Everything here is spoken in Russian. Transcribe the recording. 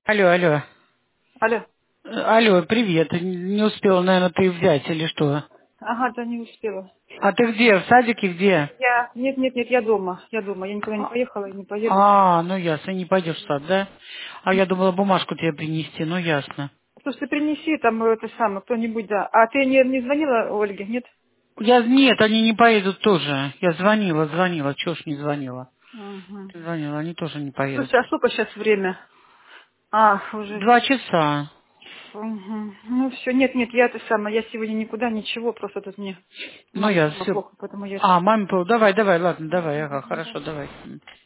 Алло, алло. Алло. Алло, привет. Не успела, наверное, ты взять или что? Ага, да, не успела. А ты где? В садике где? Нет, я дома. Я дома. Я никуда не поехала и не поеду. Ну ясно, не пойдешь в сад, да? А я думала бумажку тебе принести, ну ясно. Слушай, принеси там это самое, кто-нибудь, да. А ты не звонила Ольге, нет? Нет, они не поедут тоже. Я звонила, чего ж не звонила? Ага. Ты звонила, они тоже не поедут. Слушай, а сколько сейчас время? А, уже. 2 часа. Мгм. Ну все, нет, я это самое, я сегодня никуда, ничего, просто тут мне Ну мама я дома все. плохо, поэтому я это А, самое. маме, давай, ладно, давай, ага, Мгм, хорошо, давай. давай.